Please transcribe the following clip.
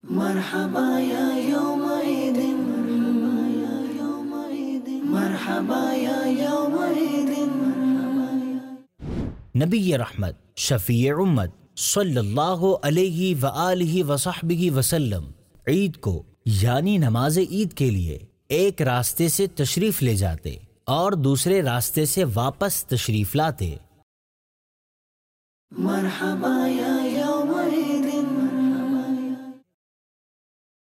मरहबा या यौम ईदिन, मरहबा या यौम ईदिन। नबी रहमत शफीए उम्मत सल्लल्लाहु अलैहि व आलिहि व सहबिहि वसल्लम ईद को यानी नमाज ईद के लिए एक रास्ते से तशरीफ ले जाते और दूसरे रास्ते से वापस तशरीफ लाते। मरहबा या यौम ईदिन।